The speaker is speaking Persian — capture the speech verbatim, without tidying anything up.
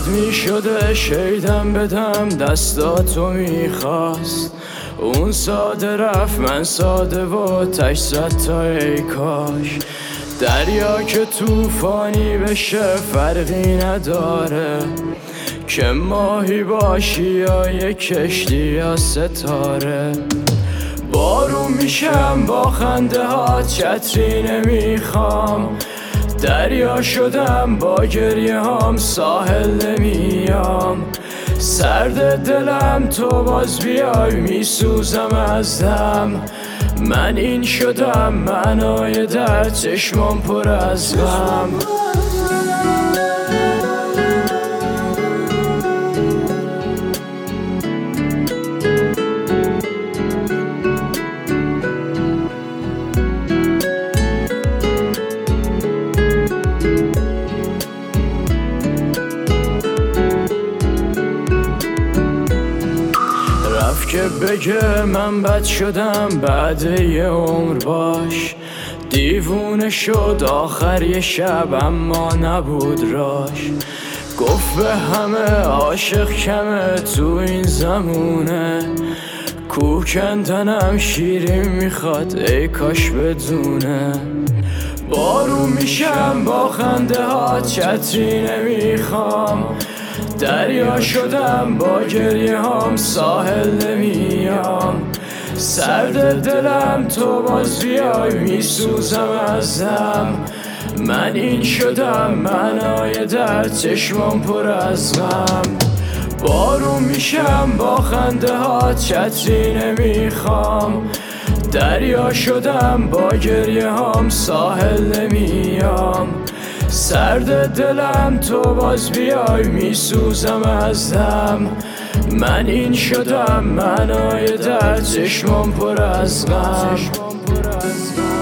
می شده شیدم بدم دستاتو میخواست. اون ساده رفت من ساده و تش زد تا ای کاش. دریا که توفانی بشه فرقی نداره که ماهی باشی یا یک کشتی یا ستاره. بارون میشم با خنده ها چتری نمیخوام. دریا شدم با گریه هام ساحل نمیام. سرد دلم تو باز بیای میسوزم از دم. من این شدم معنای درد چشمام پر از غم. که بگه من بد شدم بعد یه عمر باش. دیوونه شد آخر یه شب اما نبود راش. گفت به همه عاشق کمه تو این زمونه. کوه کندنم شیرین میخواد ای کاش بدونه. بارون میشم با خنده ها چتری نمیخوام. دریا شدم با گریه هام ساحل نمیام. سرد دلم تو باز بیای میسوزم از دم. من این شدم معنای درد چشمام پر از غم. بارون میشم با خنده ها چتری نمیخوام. دریا شدم با گریه هام ساحل نمیام. سرد دلم تو باز بیای میسوزم از دم. من این شدم معنای درد چشمام پر از غم.